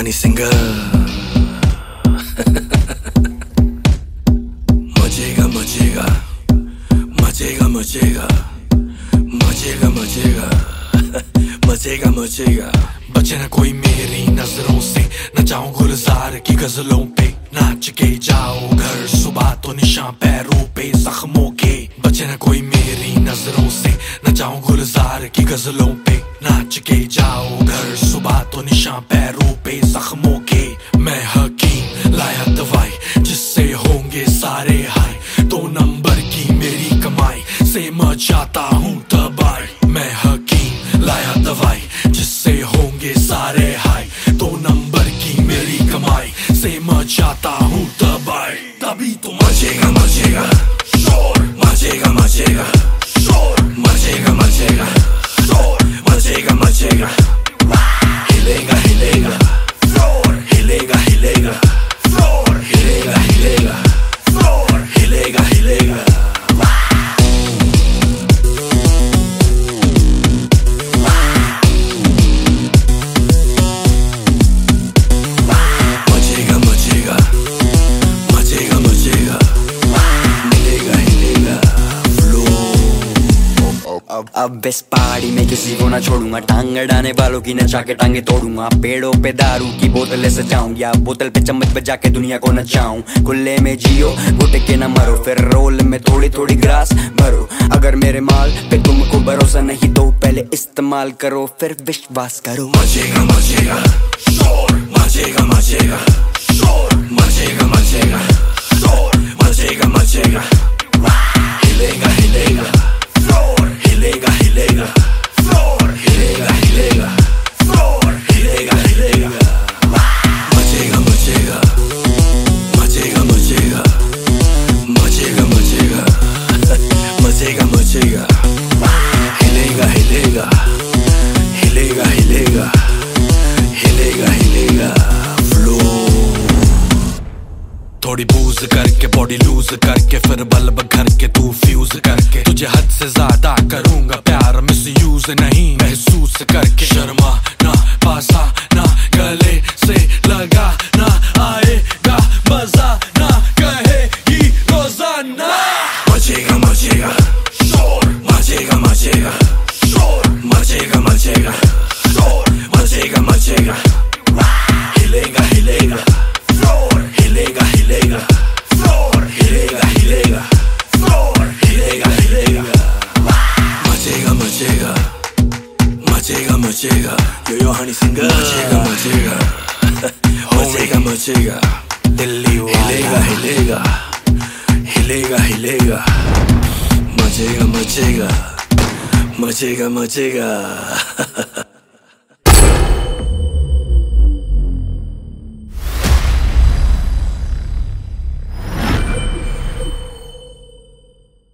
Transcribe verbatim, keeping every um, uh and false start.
हनी सिंगर मचेगा मचेगा मचेगा मचेगा मचेगा मचेगा मचेगा मचेगा। बचे न कोई मेरी नजरों से, न जाऊं गुलजार की गजलों पे, नाच के जाओ घर सुबह तो निशान पैरों पे जख्मों के। बचे न कोई मेरी नजरों से, न जाऊं गुलजार की गजलों पे, नाच के जाओ घर सुबह तो निशान पैरों पे जख्मों के। मैं हकीम लाया दवाई जिससे होंगे सारे हाय, दो नंबर की मेरी कमाई से मचाता हूँ तबाही। मैं हकीम लाया दवाई जिससे होंगे सारे हाय, दो नंबर की मेरी कमाई से मचाता हूँ तबाही। तभी तो मचेगा मचेगा शोर, मचेगा मचेगा शोर, मचेगा मचेगा शोर, मचेगा मचेगा हिलेगा हिलेगा फ्लोर, हिलेगा हिलेगा फ्लोर, हिलेगा हिलेगा फ्लोर, हिलेगा हिलेगा। अब अब इस पहाड़ी में किसी को ना छोड़ूंगा, टांग अड़ाने वालों की नचा के टांगे तोड़ूंगा। पेड़ों पे दारू की बोतलें सजाऊं या बोतल पे चम्मच बजा के दुनिया को नचाऊं। खुले में जियो घुट के न मरो, फिर रोल में थोड़ी थोड़ी ग्रास भरो। अगर मेरे माल पे तुमको भरोसा नहीं तो पहले इस्तेमाल करो फिर विश्वास करो। मचेगा मचेगा शोर, मचेगा मचेगा शोर, मचेगा मचेगा शोर, मचेगा मचेगा हिलेगा हिलेगा फ्लोर, हिलेगा हिलेगा फ्लोर, हिलेगा हिलेगा फ्लोर, हिलेगा हिलेगा। मचेगा मचेगा मचेगा मचेगा मचेगा मचेगा मचेगा मचेगा हिलेगा हिलेगा हिलेगा हिलेगा हिलेगा हिलेगा फ्लोर। थोड़ी बूज करके बॉडी लूज करके फिर बल्ब घर के तू फ्यूज करके, तुझे हद से ज्यादा करूंगा प्यार मिस यूज नहीं महसूस करके। शर्मा ना पासा ना गले से लगा ना आएगा मजा ना कहेगी रोजाना। मचेगा मचेगा शोर, मचेगा मचेगा शोर, मचेगा मचेगा शोर, मचेगा मचेगा हिलेगा हिलेगा फ्लोर, हिलेगा हिलेगा फ्लोर, हिलेगा हिलेगा फ्लोर, हिलेगा हिलेगा। मचेगा मचेगा मचेगा मचेगा यो यो हनी सिंगर। मचेगा मचेगा मचेगा मचेगा दिल्ली हिलेगा हिलेगा हिलेगा हिलेगा। मचेगा मचेगा मचेगा मचेगा